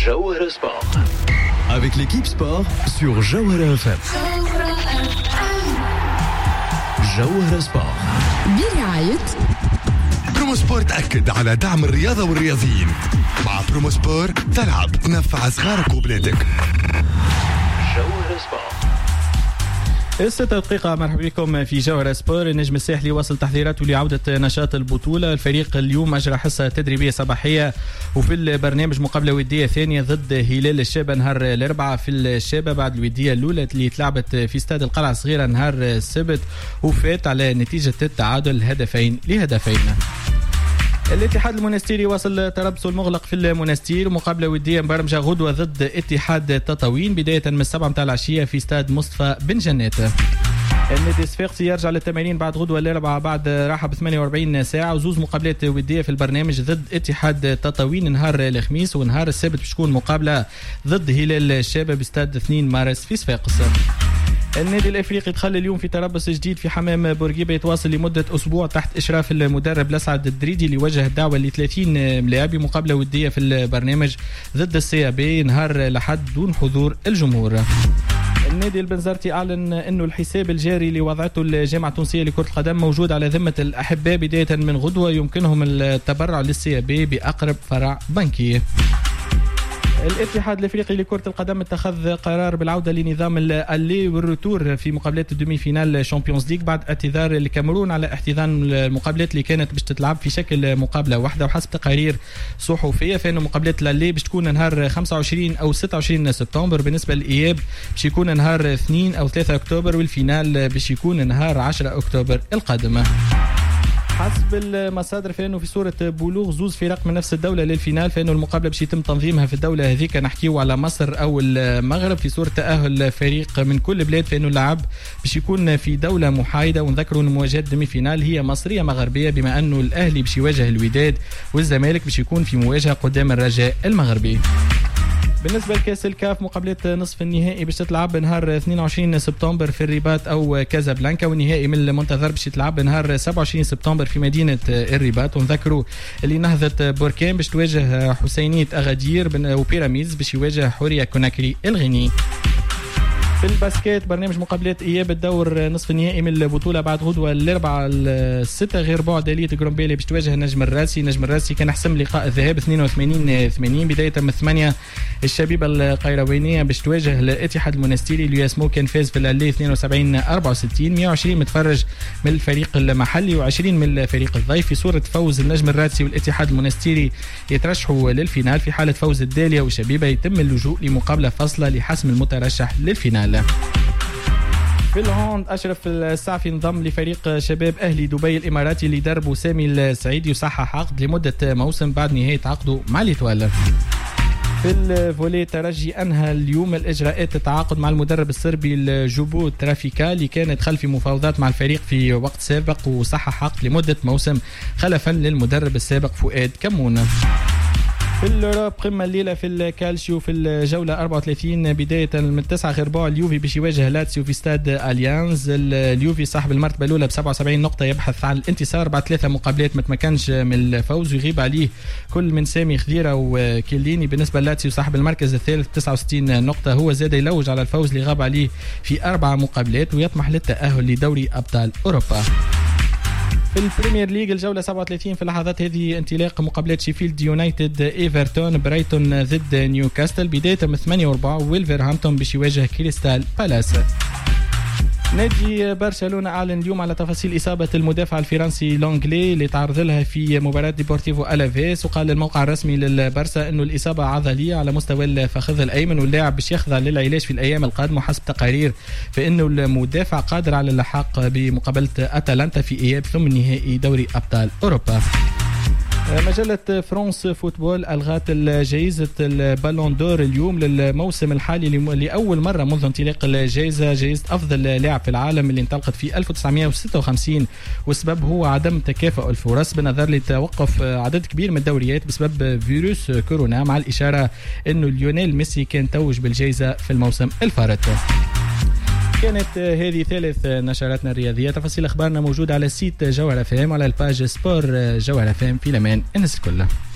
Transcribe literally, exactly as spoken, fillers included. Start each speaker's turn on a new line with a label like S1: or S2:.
S1: Jawhara Sport. Avec l'équipe sport sur Jawhara F M. Jawhara Sport.
S2: برعاية
S3: برومو سبور. تأكد على دعم الرياضة والرياضيين. مع برومو سبور تلعب تنفع صغارك وبلادك.
S1: Jawhara Sport.
S4: الستة دقيقة. مرحبا بكم في جوهرة سبور. النجم الساحلي واصل تحضيراته لعودة نشاط البطولة. الفريق اليوم أجرى حصة تدريبية صباحية وفي البرنامج مقابلة ودية ثانية ضد هلال الشابة نهار الأربعاء في الشابة بعد الودية الأولى اللي تلعبت في استاد القلعة الصغيرة نهار السبت وفات على نتيجة التعادل هدفين لهدفين. الاتحاد المنستيري واصل تربصه المغلق في المنستير. مقابله وديه مبرمجه غدوه ضد اتحاد تطاوين بدايه من السبعة متاع العشيه في استاد مصطفى بن جنات. النادي الصفاقسي يرجع للتمارين بعد غدوه الاربعاء بعد راحه ب ثمانية وأربعين ساعه وزوز مقابلات وديه في البرنامج ضد اتحاد تطاوين نهار الخميس ونهار السبت باش تكون مقابله ضد هلال الشابه باستاد اثنين مارس في صفاقس. النادي الافريقي دخل اليوم في تربص جديد في حمام بورقيبه يتواصل لمده اسبوع تحت اشراف المدرب الاسعد الدريدي اللي وجه الدعوه ل ثلاثين لاعب مقابله وديه في البرنامج ضد السي بي نهار الاحد دون حضور الجمهور. النادي البنزرتي اعلن انه الحساب الجاري اللي وضعته الجامعه التونسيه لكره القدم موجود على ذمه الاحباء بدايه من غدوه يمكنهم التبرع للسي بي باقرب فرع بنكي. الاتحاد الافريقي لكرة القدم اتخذ قرار بالعودة لنظام اللي والروتور في مقابلات الدومي فينال شامبيونز ليج بعد اعتذار الكاميرون على احتضان المقابلات اللي كانت باش تتلعب في شكل مقابلة واحدة. وحسب تقارير صحفية فإن مقابلات اللي باش تكون نهار خمسة وعشرين أو ستة وعشرين سبتمبر. بالنسبة للإياب باش يكون نهار اثنين أو ثلاثة أكتوبر والفينال باش يكون نهار عشرة أكتوبر القادم. حسب المصادر فانه في صوره بلوغ زوز فرق من نفس الدوله للفينال فانه المقابله باش يتم تنظيمها في الدوله هذيك نحكيو على مصر او المغرب. في صوره تاهل فريق من كل بلاد فانه اللعب باش يكون في دوله محايده. ونذكروا ان مواجهه دمي فينال هي مصريه مغربيه بما انه الاهلي باش يواجه الوداد والزمالك باش يكون في مواجهه قدام الرجاء المغربي. بالنسبة لكأس الكاف مقابلات نصف النهائي باش تتلعب نهار اثنين وعشرين سبتمبر في الرباط أو كازابلانكا والنهائي من المنتظر باش يتلعب نهار سبعة وعشرين سبتمبر في مدينة الرباط. ونذكروا اللي نهضة بوركان باش تواجه حسينية أغادير وبيراميدز باش يواجه حورية كوناكري الغيني. في الباسكيت برنامج مقابلات اياب الدور نصف النهائي من البطوله بعد غدوه الاربعاء الستة غير بعد آلية جرومبيلي باش تواجه النجم الراسي. النجم الراسي كان حسم لقاء الذهاب اثنين وثمانين ثمانين بدايه من ثمانية. الشبيبه القيروانيه باش تواجه الاتحاد المنستيري اللي اسمه كان فاز في الالي اثنين وسبعين أربعة وستين. مئة وعشرين متفرج من الفريق المحلي وعشرين من الفريق الضيف. في صوره فوز النجم الراسي والاتحاد المنستيري يترشحوا للفينال. في حاله فوز الداليه والشبيبه يتم اللجوء لمقابله فاصله لحسم المترشح للفينال. في الهوند أشرف السعفي انضم لفريق شباب أهلي دبي الإماراتي اللي دربه سامي السعيد يصحح عقد لمدة موسم بعد نهاية عقده مع الإتوال. في الفولي ترجي أنهى اليوم الإجراءات التعاقد مع المدرب الصربي الجوبو ترافيكا اللي كانت خلف مفاوضات مع الفريق في وقت سابق وصحح عقد لمدة موسم خلفا للمدرب السابق فؤاد كمون. في الأوروب قمة الليلة في الكالشيو في الجولة أربعة وثلاثين بداية من تسعة غير بعد اليوفي باش يواجه لاتسيو في استاد أليانز. اليوفي صاحب المرتبة الأولى ب سبعة وسبعين نقطة يبحث عن الانتصار بعد ثلاثة مقابلات ما تمكنش من الفوز ويغيب عليه كل من سامي خضيرة وكيليني. بالنسبة للاتسيو صاحب المركز الثالث تسعة وستين نقطة هو زاد يلوج على الفوز اللي غاب عليه في أربع مقابلات ويطمح للتأهل لدوري أبطال أوروبا. في البريمير ليج الجولة سبعة وثلاثين في اللحظات هذه انطلاق مقابلات شيفيلد يونايتد ايفرتون برايتون ضد نيوكاسل بداية من ثمانية وربع ويلفرهامبتون باش يواجه كريستال بالاس. نادي برشلونة أعلن اليوم على تفاصيل إصابة المدافع الفرنسي لونغلي اللي تعرض لها في مباراة ديبورتيفو ألافيس. وقال الموقع الرسمي للبرسا أنه الإصابة عضلية على مستوى الفخذ الأيمن واللاعب باش يخضع للعلاج في الأيام القادمة. وحسب تقارير فإنه المدافع قادر على اللحاق بمقابلة أتلانتا في إياب ثم نهائي دوري أبطال أوروبا. مجلة فرانس فوتبول ألغت جائزة البالون دور اليوم للموسم الحالي لأول مرة منذ انطلاق الجائزة. جائزة أفضل لاعب في العالم اللي انطلقت في ألف وتسعمئة وستة وخمسين والسبب هو عدم تكافؤ الفرص بالنظر لتوقف عدد كبير من الدوريات بسبب فيروس كورونا مع الإشارة أنه ليونيل ميسي كان توج بالجائزة في الموسم الفارط. كانت هذه ثالث نشراتنا الرياضية. تفاصيل أخبارنا موجودة على السيت جوهرة فام وعلى الباج سبور جوهرة فام. في الأمان الناس الكل.